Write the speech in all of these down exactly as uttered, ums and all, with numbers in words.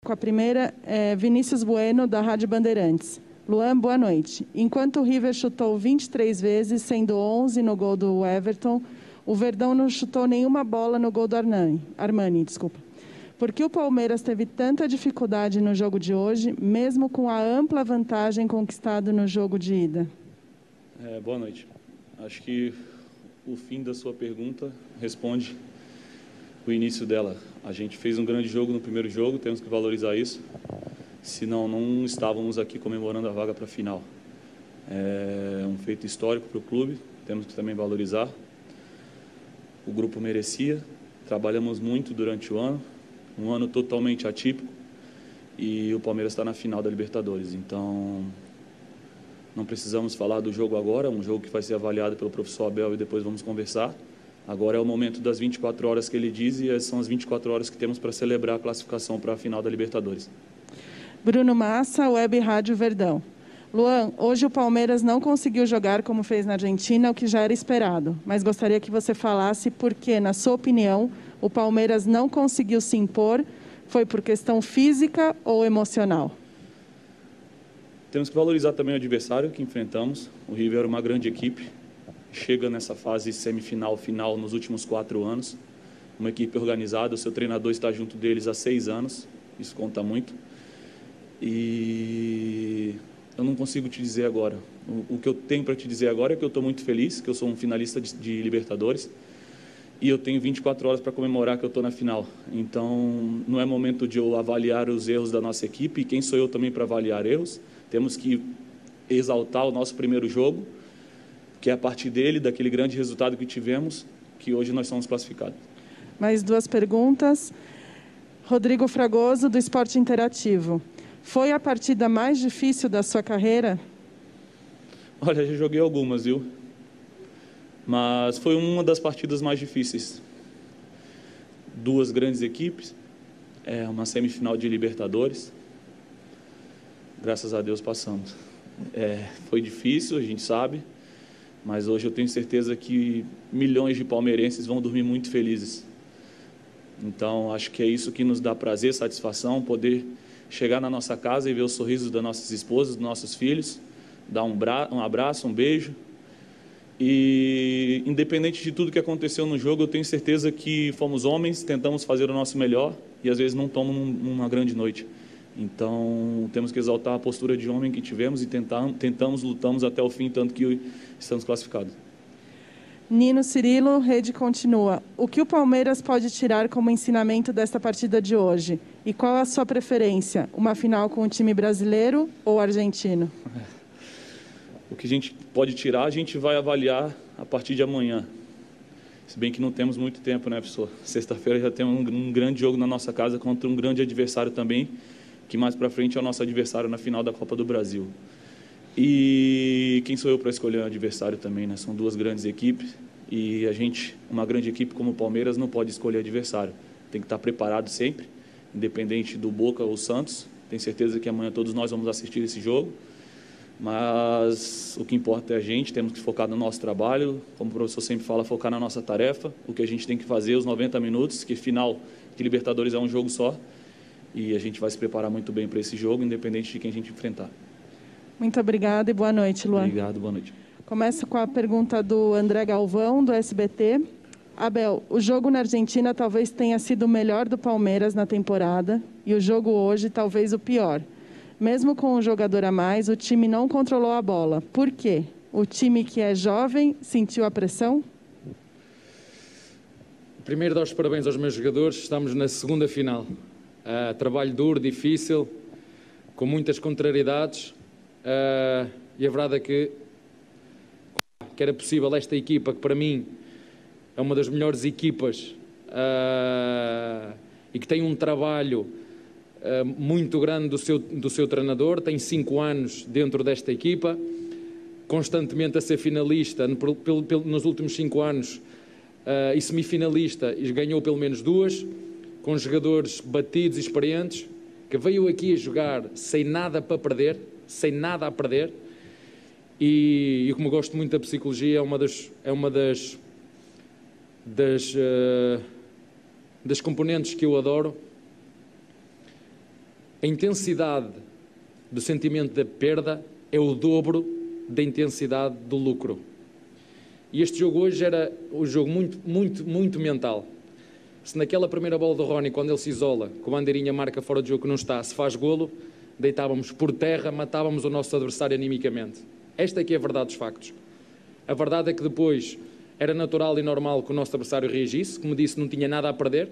com a primeira, é Vinícius Bueno, da Rádio Bandeirantes. Luan, boa noite. Enquanto o River chutou vinte e três vezes, sendo onze no gol do Everton, o Verdão não chutou nenhuma bola no gol do Armani. Armani, desculpa. Por que o Palmeiras teve tanta dificuldade no jogo de hoje, mesmo com a ampla vantagem conquistada no jogo de ida? É, boa noite. Acho que o fim da sua pergunta responde o início dela. A gente fez um grande jogo no primeiro jogo, temos que valorizar isso. Senão não estávamos aqui comemorando a vaga para a final. É um feito histórico para o clube, temos que também valorizar. O grupo merecia, trabalhamos muito durante o ano, um ano totalmente atípico, e o Palmeiras está na final da Libertadores. Então, não precisamos falar do jogo agora, um jogo que vai ser avaliado pelo professor Abel e depois vamos conversar. Agora é o momento das vinte e quatro horas que ele diz e são as vinte e quatro horas que temos para celebrar a classificação para a final da Libertadores. Bruno Massa, Web Rádio Verdão. Luan, hoje o Palmeiras não conseguiu jogar como fez na Argentina, o que já era esperado. Mas gostaria que você falasse por que, na sua opinião, o Palmeiras não conseguiu se impor. Foi por questão física ou emocional? Temos que valorizar também o adversário que enfrentamos. O River era uma grande equipe. Chega nessa fase semifinal, final nos últimos quatro anos. Uma equipe organizada, o seu treinador está junto deles há seis anos. Isso conta muito. E eu não consigo te dizer agora. O, o que eu tenho para te dizer agora é que eu estou muito feliz, que eu sou um finalista de, de Libertadores e eu tenho vinte e quatro horas para comemorar que eu estou na final. Então, não é momento de eu avaliar os erros da nossa equipe. E quem sou eu também para avaliar erros? Temos que exaltar o nosso primeiro jogo, que é a partir dele, daquele grande resultado que tivemos, que hoje nós somos classificados. Mais duas perguntas. Rodrigo Fragoso, do Esporte Interativo. Foi a partida mais difícil da sua carreira? Olha, já joguei algumas, viu? Mas foi uma das partidas mais difíceis. Duas grandes equipes, é uma semifinal de Libertadores. Graças a Deus passamos. É, foi difícil, a gente sabe, mas hoje eu tenho certeza que milhões de palmeirenses vão dormir muito felizes. Então, acho que é isso que nos dá prazer, satisfação, poder chegar na nossa casa e ver os sorrisos das nossas esposas, dos nossos filhos, dar um, bra um abraço, um beijo. E, independente de tudo que aconteceu no jogo, eu tenho certeza que fomos homens, tentamos fazer o nosso melhor e, às vezes, não tomamos uma grande noite. Então, temos que exaltar a postura de homem que tivemos e tentar, tentamos, lutamos até o fim, tanto que estamos classificados. Nino Cirilo, Rede Continua. O que o Palmeiras pode tirar como ensinamento desta partida de hoje? E qual a sua preferência? Uma final com o time brasileiro ou argentino? O que a gente pode tirar, a gente vai avaliar a partir de amanhã. Se bem que não temos muito tempo, né, pessoal? Sexta-feira já temos um, um grande jogo na nossa casa contra um grande adversário também, que mais para frente é o nosso adversário na final da Copa do Brasil. E quem sou eu para escolher um adversário também, né? São duas grandes equipes e a gente, uma grande equipe como o Palmeiras, não pode escolher adversário. Tem que estar preparado sempre, independente do Boca ou Santos. Tenho certeza que amanhã todos nós vamos assistir esse jogo. Mas o que importa é a gente, temos que focar no nosso trabalho, como o professor sempre fala, focar na nossa tarefa, o que a gente tem que fazer, os noventa minutos, que final de Libertadores é um jogo só. E a gente vai se preparar muito bem para esse jogo, independente de quem a gente enfrentar. Muito obrigada e boa noite, Luan. Obrigado, boa noite. Começa com a pergunta do André Galvão, do S B T. Abel, o jogo na Argentina talvez tenha sido o melhor do Palmeiras na temporada e o jogo hoje talvez o pior. Mesmo com um jogador a mais, o time não controlou a bola. Por quê? O time que é jovem sentiu a pressão? Primeiro, dar os parabéns aos meus jogadores. Estamos na segunda final. Uh, trabalho duro, difícil, com muitas contrariedades. Uh, e a verdade é que, que era possível esta equipa, que para mim é uma das melhores equipas uh, e que tem um trabalho uh, muito grande do seu, do seu treinador, tem cinco anos dentro desta equipa, constantemente a ser finalista no, pelo, pelo, nos últimos cinco anos uh, e semifinalista, e ganhou pelo menos duas, com jogadores batidos e experientes, que veio aqui a jogar sem nada para perder, sem nada a perder, e, e como gosto muito da psicologia, é uma das, é uma das, das, uh, das componentes que eu adoro, a intensidade do sentimento da perda é o dobro da intensidade do lucro. E este jogo hoje era um jogo muito, muito, muito mental. Se naquela primeira bola do Rony, quando ele se isola, com a bandeirinha marca fora de jogo que não está, se faz golo, deitávamos por terra, matávamos o nosso adversário animicamente. Esta aqui é a verdade dos factos. A verdade é que depois era natural e normal que o nosso adversário reagisse, como disse, não tinha nada a perder.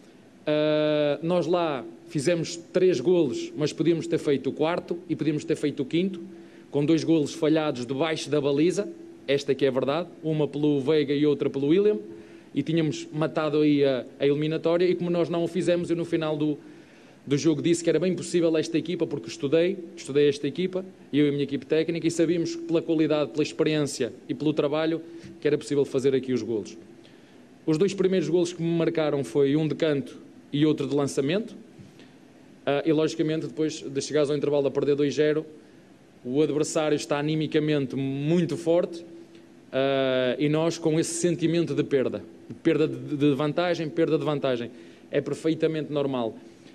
Uh, nós lá fizemos três golos, mas podíamos ter feito o quarto e podíamos ter feito o quinto, com dois golos falhados debaixo da baliza. Esta aqui é a verdade, uma pelo Veiga e outra pelo William, e tínhamos matado aí a, a eliminatória, e como nós não o fizemos, eu no final do, do jogo disse que era bem possível esta equipa, porque estudei, estudei esta equipa, eu e a minha equipe técnica, e sabíamos que pela qualidade, pela experiência e pelo trabalho, que era possível fazer aqui os golos. Os dois primeiros golos que me marcaram foi um de canto e outro de lançamento, uh, e logicamente depois de chegares ao intervalo a perder dois zero, o adversário está animicamente muito forte, uh, e nós com esse sentimento de perda, de perda de, de vantagem, perda de vantagem, é perfeitamente normal.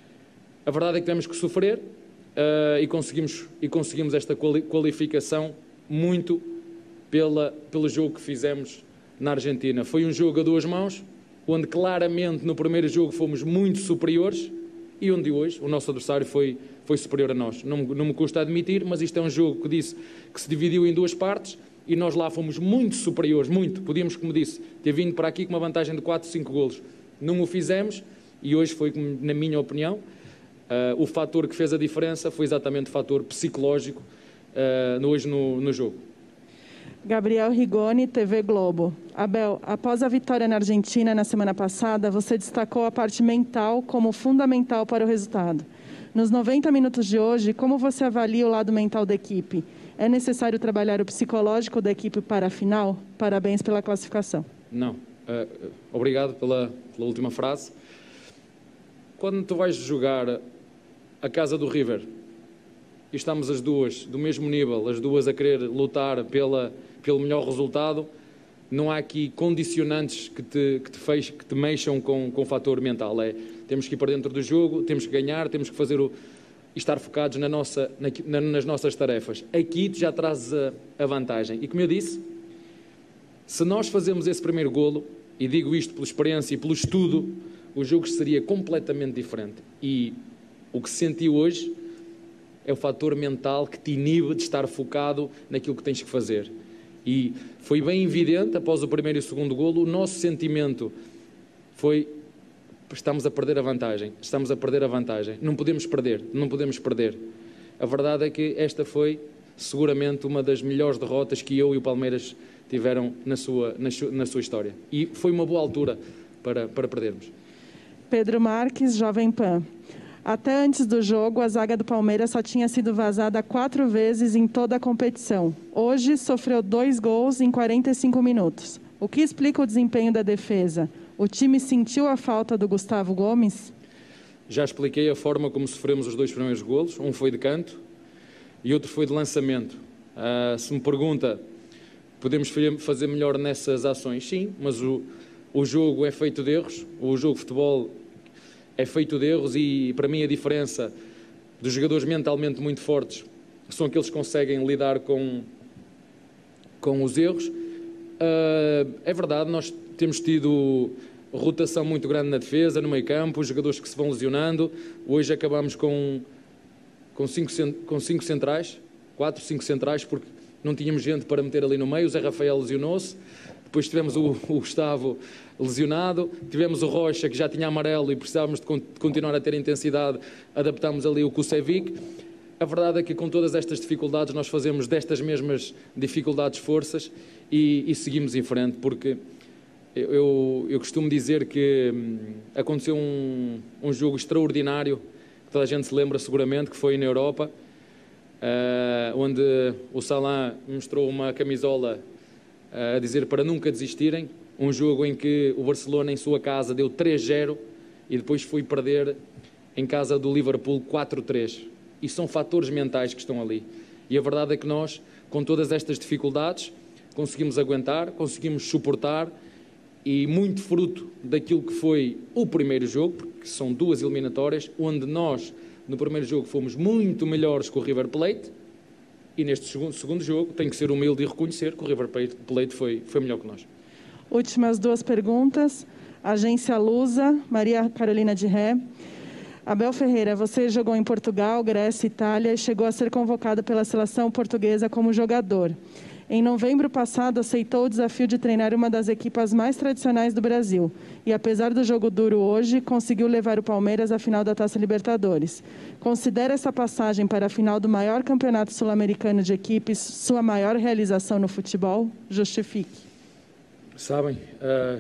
A verdade é que temos que sofrer, uh, e, conseguimos, e conseguimos esta quali qualificação muito pela, pelo jogo que fizemos na Argentina. Foi um jogo a duas mãos, onde claramente no primeiro jogo fomos muito superiores, e onde hoje o nosso adversário foi, foi superior a nós. Não, não me custa admitir, mas isto é um jogo que disse que se dividiu em duas partes, e nós lá fomos muito superiores, muito. Podíamos, como disse, ter vindo para aqui com uma vantagem de quatro, cinco golos. Não o fizemos, e hoje foi, na minha opinião, uh, o fator que fez a diferença foi exatamente o fator psicológico uh, hoje no, no jogo. Gabriel Rigoni, T V Globo. Abel, após a vitória na Argentina na semana passada, você destacou a parte mental como fundamental para o resultado. Nos noventa minutos de hoje, como você avalia o lado mental da equipe? É necessário trabalhar o psicológico da equipe para a final? Parabéns pela classificação. Não. Uh, obrigado pela, pela última frase. Quando tu vais jogar a casa do River, e estamos as duas do mesmo nível, as duas a querer lutar pela, pelo melhor resultado, não há aqui condicionantes que te, que te, fez, que te mexam com, com o fator mental. É, temos que ir para dentro do jogo, temos que ganhar, temos que fazer o, estar focados na nossa, na, nas nossas tarefas. Aqui tu já trazes a, a vantagem. E como eu disse, se nós fazemos esse primeiro golo, e digo isto pela experiência e pelo estudo, o jogo seria completamente diferente. E o que senti hoje é o fator mental que te inibe de estar focado naquilo que tens que fazer. E foi bem evidente, após o primeiro e o segundo golo, o nosso sentimento foi: estamos a perder a vantagem, estamos a perder a vantagem, não podemos perder, não podemos perder. A verdade é que esta foi seguramente uma das melhores derrotas que eu e o Palmeiras tiveram na sua, na, na sua história. E foi uma boa altura para, para perdermos. Pedro Marques, Jovem Pan. Até antes do jogo, a zaga do Palmeiras só tinha sido vazada quatro vezes em toda a competição. Hoje, sofreu dois gols em quarenta e cinco minutos. O que explica o desempenho da defesa? O time sentiu a falta do Gustavo Gomes? Já expliquei a forma como sofremos os dois primeiros golos. Um foi de canto e outro foi de lançamento. Uh, se me pergunta, podemos fazer melhor nessas ações? Sim, mas o, o jogo é feito de erros. O jogo de futebol é feito de erros, e para mim a diferença dos jogadores mentalmente muito fortes, que são aqueles que conseguem lidar com, com os erros. Uh, é verdade, nós temos tido rotação muito grande na defesa, no meio campo, os jogadores que se vão lesionando. Hoje acabamos com, com, cinco, com cinco centrais, quatro, cinco centrais, porque não tínhamos gente para meter ali no meio. O Zé Rafael lesionou-se, depois tivemos o, o Gustavo lesionado, tivemos o Rocha, que já tinha amarelo e precisávamos de continuar a ter intensidade, adaptámos ali o Kusevic. A verdade é que com todas estas dificuldades nós fazemos destas mesmas dificuldades forças e, e seguimos em frente, porque eu, eu, eu costumo dizer que hum, aconteceu um, um jogo extraordinário, que toda a gente se lembra seguramente, que foi na Europa, uh, onde o Salah mostrou uma camisola uh, a dizer para nunca desistirem. Um jogo em que o Barcelona, em sua casa, deu três zero e depois foi perder em casa do Liverpool quatro três. E são fatores mentais que estão ali. E a verdade é que nós, com todas estas dificuldades, conseguimos aguentar, conseguimos suportar, e muito fruto daquilo que foi o primeiro jogo, porque são duas eliminatórias, onde nós No primeiro jogo fomos muito melhores que o River Plate e neste segundo, segundo jogo tenho que ser humilde e reconhecer que o River Plate foi, foi melhor que nós. Últimas duas perguntas. Agência Lusa, Maria Carolina de Ré. Abel Ferreira, você jogou em Portugal, Grécia, Itália e chegou a ser convocado pela seleção portuguesa como jogador. Em novembro passado, aceitou o desafio de treinar uma das equipas mais tradicionais do Brasil. E, apesar do jogo duro hoje, conseguiu levar o Palmeiras à final da Taça Libertadores. Considera essa passagem para a final do maior campeonato sul-americano de equipes sua maior realização no futebol? Justifique. Sabem, uh,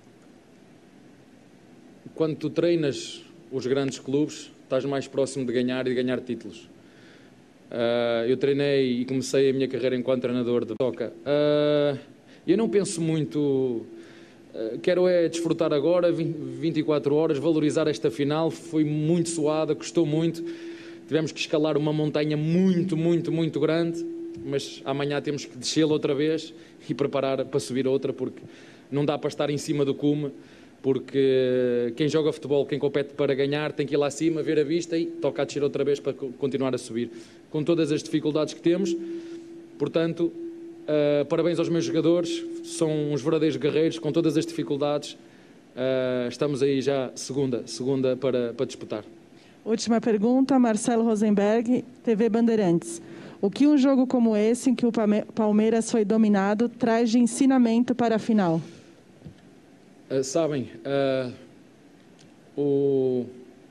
quando tu treinas os grandes clubes, estás mais próximo de ganhar e de ganhar títulos. Uh, eu treinei e comecei a minha carreira enquanto treinador de toca. Uh, eu não penso muito, uh, quero é desfrutar agora, vinte e quatro horas, valorizar esta final. Foi muito suada, custou muito. Tivemos que escalar uma montanha muito, muito, muito grande, mas amanhã temos que descê-la outra vez e preparar para subir outra, porque não dá para estar em cima do cume, porque quem joga futebol, quem compete para ganhar, tem que ir lá acima, ver a vista e toca a descer outra vez para continuar a subir. Com todas as dificuldades que temos, portanto, uh, parabéns aos meus jogadores, são uns verdadeiros guerreiros, com todas as dificuldades, uh, estamos aí já segunda, segunda para, para disputar. Última pergunta, Marcelo Rosenberg, T V Bandeirantes. O que um jogo como esse, em que o Palmeiras foi dominado, traz de ensinamento para a final? Uh, sabem, uh, o,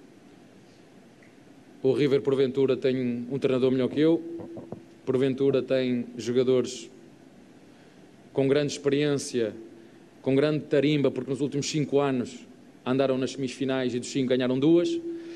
o River, porventura, tem um treinador melhor que eu, porventura tem jogadores com grande experiência, com grande tarimba, porque nos últimos cinco anos andaram nas semifinais e dos cinco ganharam duas,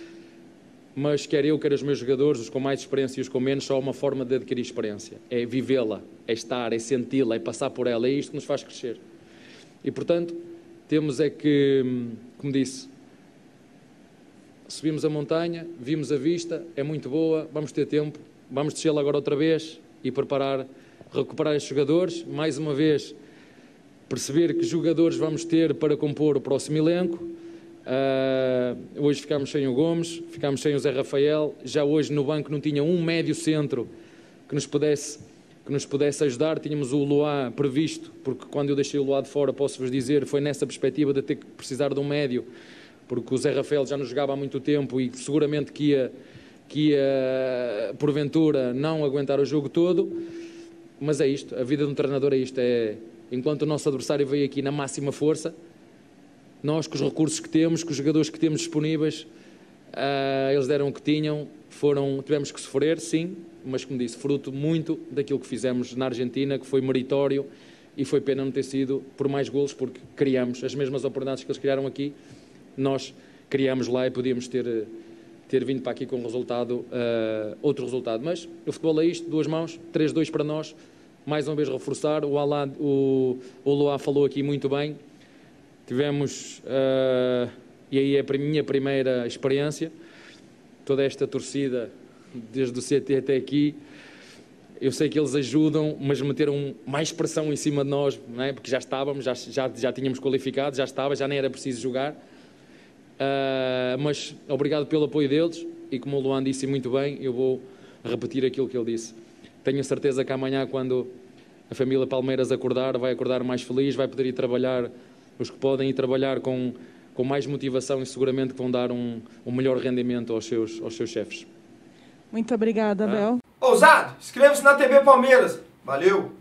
mas quer eu, quer os meus jogadores, os com mais experiência e os com menos, só há uma forma de adquirir experiência, é vivê-la, é estar, é senti-la, é passar por ela, é isto que nos faz crescer. E, portanto, temos é que, como disse, subimos a montanha, vimos a vista, é muito boa, vamos ter tempo, vamos descê-la agora outra vez e preparar, recuperar estes jogadores, mais uma vez perceber que jogadores vamos ter para compor o próximo elenco. Uh, hoje ficámos sem o Gomes, ficámos sem o Zé Rafael, já hoje no banco não tinha um médio centro que nos pudesse que nos pudesse ajudar. Tínhamos o Luá previsto, porque quando eu deixei o Luá de fora, posso-vos dizer, foi nessa perspectiva de ter que precisar de um médio, porque o Zé Rafael já nos jogava há muito tempo e seguramente que ia, que ia porventura não aguentar o jogo todo, mas é isto, a vida de um treinador é isto, é, enquanto o nosso adversário veio aqui na máxima força, nós com os recursos que temos, com os jogadores que temos disponíveis, uh, eles deram o que tinham, foram, tivemos que sofrer, sim, mas, como disse, fruto muito daquilo que fizemos na Argentina, que foi meritório e foi pena não ter sido por mais golos, porque criamos as mesmas oportunidades que eles criaram aqui, nós criamos lá e podíamos ter, ter vindo para aqui com um resultado, uh, outro resultado. Mas o futebol é isto, duas mãos, três dois para nós, mais uma vez reforçar, o, Alá, o, o Luá falou aqui muito bem, tivemos, uh, e aí é a minha primeira experiência, toda esta torcida, desde o C T até aqui, eu sei que eles ajudam, mas meteram mais pressão em cima de nós, não é? Porque já estávamos, já, já, já tínhamos qualificado, já estava, já nem era preciso jogar, uh, mas obrigado pelo apoio deles, e como o Luan disse muito bem, eu vou repetir aquilo que ele disse. Tenho a certeza que amanhã, quando a família Palmeiras acordar, vai acordar mais feliz, vai poder ir trabalhar, os que podem ir trabalhar com, com mais motivação e seguramente que vão dar um, um melhor rendimento aos seus, aos seus chefes. Muito obrigada, Abel. Ousado, inscreva-se na T V Palmeiras. Valeu!